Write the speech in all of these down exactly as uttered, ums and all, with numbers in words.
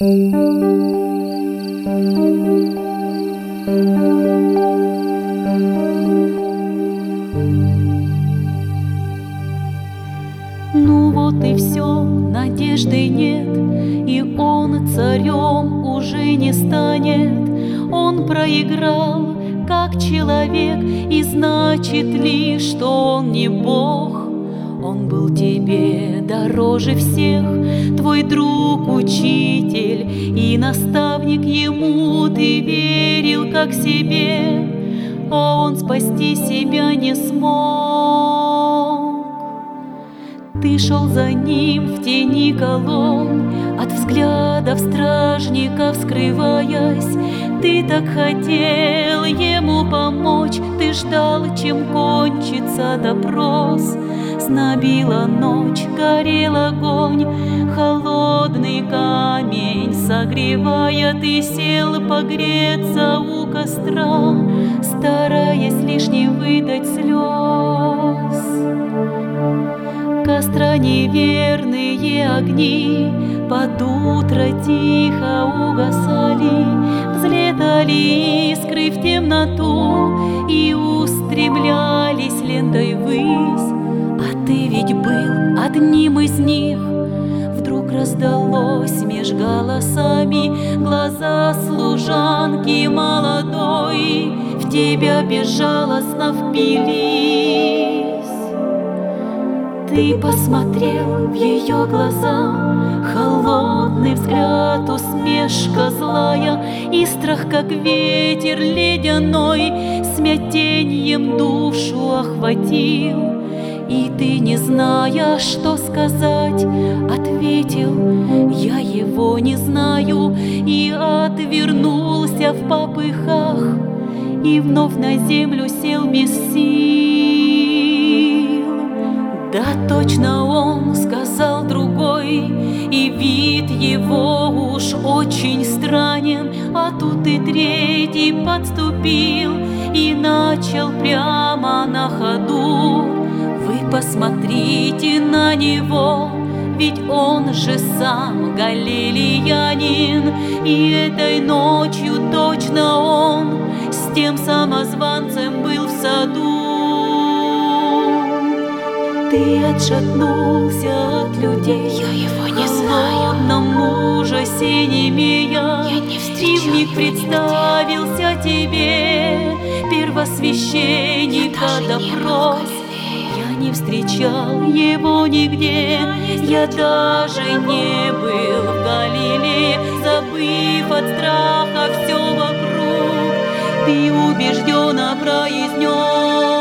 Ну вот и все, надежды нет, и он царем уже не станет. Он проиграл, как человек, и значит ли, что он не Бог? Он был тебе дороже всех, твой друг, учитель и наставник. Ему ты верил как себе, а он спасти себя не смог. Ты шел за ним в тени колонн, от взглядов стражников скрываясь. Ты так хотел ему помочь, ты ждал, чем кончится допрос. Знобила ночь, горел огонь, холодный камень согревая. Ты сел погреться у костра, стараясь лишь не выдать слез. Костра неверные огни под утро тихо угасали, взлетали искры в темноту и устремлялись лентой ввысь. А ты ведь был одним из них. Вдруг раздалось меж голосами, глаза служанки молодой в тебя безжалостно впились. Ты посмотрел в ее глаза, холодный взгляд, усмешка злая, и страх, как ветер ледяной, смятеньем душу охватил. И ты, не зная, что сказать, ответил: я его не знаю, и отвернулся в попыхах, и вновь на землю сел без сил. Да точно он, сказал другой, и вид его уж очень странен. А тут и третий подступил и начал прямо на ходу: вы посмотрите на него, ведь он же сам галилеянин, и этой ночью точно он с тем самозванцем был в саду. Ты отшатнулся от людей, я его не знаю, в холодном ужасе немея, я не и встречал вмиг представился тебе первосвященника допрос. Я не встречал его нигде, я даже не был в Галилее, забыв от страха все вокруг, ты убежденно произнес.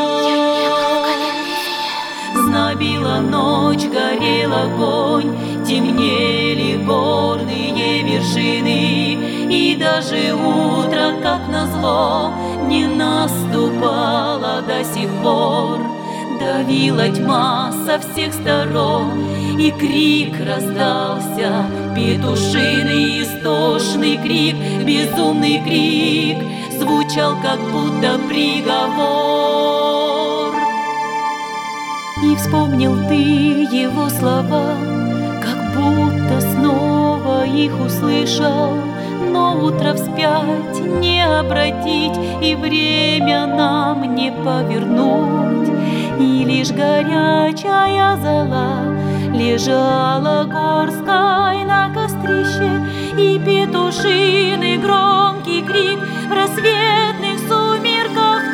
Знобила ночь, горел огонь, темнели горные вершины, и даже утро, как назло, не наступало до сих пор. Давила тьма со всех сторон, и крик раздался, петушиный истошный крик, безумный крик, звучал как будто приговор. И вспомнил ты его слова, как будто снова их услышал. Но утро вспять не обратить, и время нам не повернуть. И лишь горячая зола лежала горской на кострище, и петушиный громкий крик в рассветных сумерках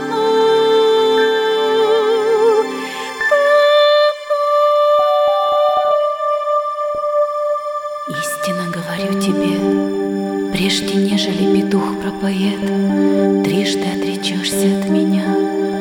тонул. Истинно говорю тебе, прежде нежели петух пропоет, трижды отречешься от меня.